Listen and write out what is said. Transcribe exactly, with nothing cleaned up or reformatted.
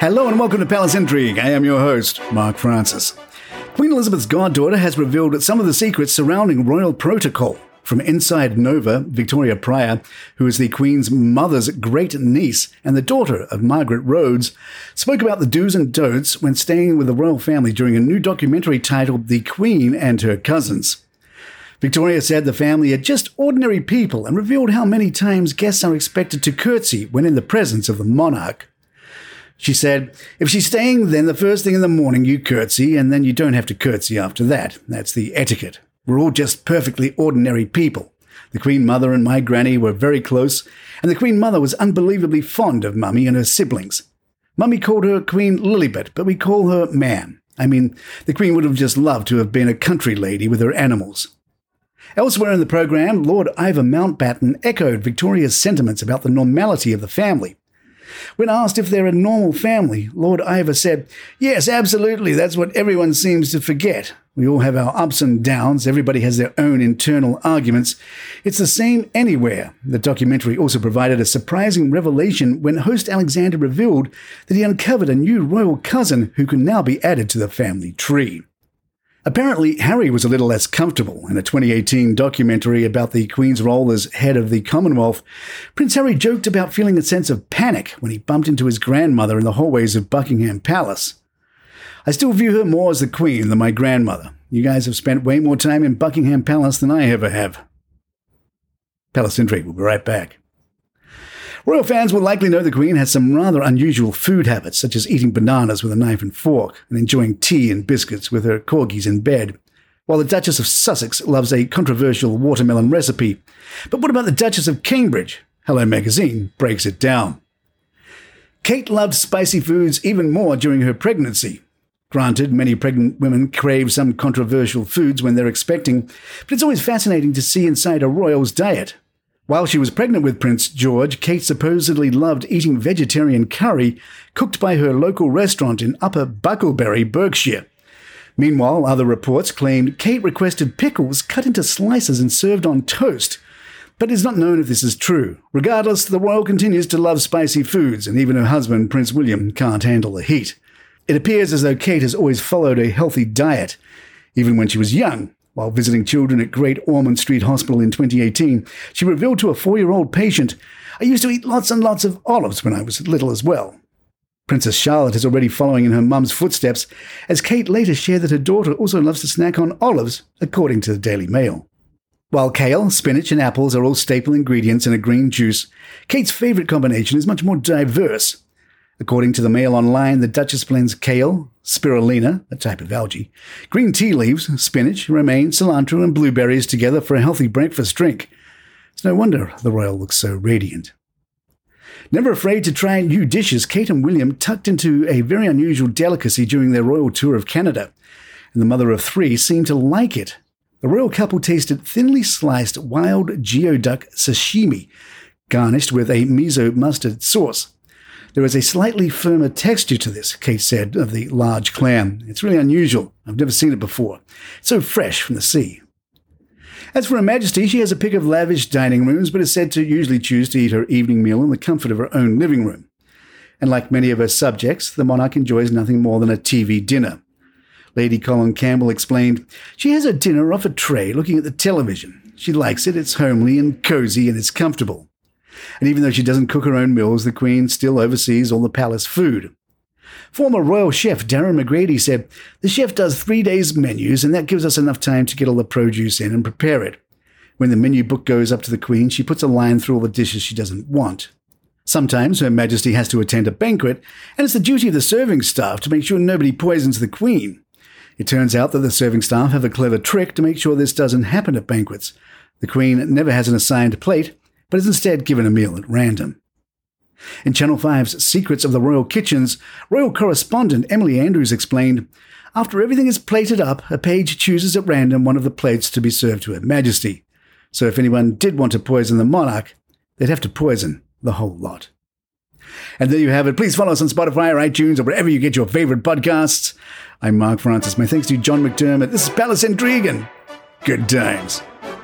Hello and welcome to Palace Intrigue. I am your host, Mark Francis. Queen Elizabeth's goddaughter has revealed some of the secrets surrounding royal protocol. From Inside Nova, Victoria Pryor, who is the Queen's mother's great-niece and the daughter of Margaret Rhodes, spoke about the do's and don'ts when staying with the royal family during a new documentary titled The Queen and Her Cousins. Victoria said the family are just ordinary people and revealed how many times guests are expected to curtsy when in the presence of the monarch. She said, if she's staying, then the first thing in the morning you curtsy, and then you don't have to curtsy after that. That's the etiquette. We're all just perfectly ordinary people. The Queen Mother and my granny were very close, and the Queen Mother was unbelievably fond of Mummy and her siblings. Mummy called her Queen Lilibet, but we call her Ma'am. I mean, the Queen would have just loved to have been a country lady with her animals. Elsewhere in the programme, Lord Ivar Mountbatten echoed Victoria's sentiments about the normality of the family. When asked if they're a normal family, Lord Ivar said, yes, absolutely, that's what everyone seems to forget. We all have our ups and downs, everybody has their own internal arguments. It's the same anywhere. The documentary also provided a surprising revelation when host Alexander revealed that he uncovered a new royal cousin who can now be added to the family tree. Apparently, Harry was a little less comfortable. In a twenty eighteen documentary about the Queen's role as head of the Commonwealth, Prince Harry joked about feeling a sense of panic when he bumped into his grandmother in the hallways of Buckingham Palace. I still view her more as the Queen than my grandmother. You guys have spent way more time in Buckingham Palace than I ever have. Palace Intrigue will be right back. Royal fans will likely know the Queen has some rather unusual food habits, such as eating bananas with a knife and fork and enjoying tea and biscuits with her corgis in bed, while the Duchess of Sussex loves a controversial watermelon recipe. But what about the Duchess of Cambridge? Hello Magazine breaks it down. Kate loved spicy foods even more during her pregnancy. Granted, many pregnant women crave some controversial foods when they're expecting, but it's always fascinating to see inside a royal's diet. While she was pregnant with Prince George, Kate supposedly loved eating vegetarian curry cooked by her local restaurant in Upper Bucklebury, Berkshire. Meanwhile, other reports claimed Kate requested pickles cut into slices and served on toast. But it's not known if this is true. Regardless, the royal continues to love spicy foods, and even her husband, Prince William, can't handle the heat. It appears as though Kate has always followed a healthy diet, even when she was young. While visiting children at Great Ormond Street Hospital in twenty eighteen, she revealed to a four-year-old patient, I used to eat lots and lots of olives when I was little as well. Princess Charlotte is already following in her mum's footsteps, as Kate later shared that her daughter also loves to snack on olives, according to the Daily Mail. While kale, spinach and apples are all staple ingredients in a green juice, Kate's favourite combination is much more diverse. According to the Mail Online, the Duchess blends kale, spirulina, a type of algae, green tea leaves, spinach, romaine, cilantro and blueberries together for a healthy breakfast drink. It's no wonder the royal looks so radiant. Never afraid to try new dishes, Kate and William tucked into a very unusual delicacy during their royal tour of Canada, and the mother of three seemed to like it. The royal couple tasted thinly sliced wild geoduck sashimi, garnished with a miso mustard sauce. There is a slightly firmer texture to this, Kate said of the large clam. It's really unusual. I've never seen it before. It's so fresh from the sea. As for Her Majesty, she has a pick of lavish dining rooms, but is said to usually choose to eat her evening meal in the comfort of her own living room. And like many of her subjects, the monarch enjoys nothing more than a T V dinner. Lady Colin Campbell explained, she has her dinner off a tray looking at the television. She likes it, it's homely and cozy and it's comfortable. And even though she doesn't cook her own meals, the Queen still oversees all the palace food. Former royal chef Darren McGrady said, the chef does three days' menus and that gives us enough time to get all the produce in and prepare it. When the menu book goes up to the Queen, she puts a line through all the dishes she doesn't want. Sometimes Her Majesty has to attend a banquet, and it's the duty of the serving staff to make sure nobody poisons the Queen. It turns out that the serving staff have a clever trick to make sure this doesn't happen at banquets. The Queen never has an assigned plate, but is instead given a meal at random. In Channel five's Secrets of the Royal Kitchens, royal correspondent Emily Andrews explained, after everything is plated up, a page chooses at random one of the plates to be served to Her Majesty. So if anyone did want to poison the monarch, they'd have to poison the whole lot. And there you have it. Please follow us on Spotify or iTunes or wherever you get your favorite podcasts. I'm Mark Francis. My thanks to John McDermott. This is Palace Intrigue and good times.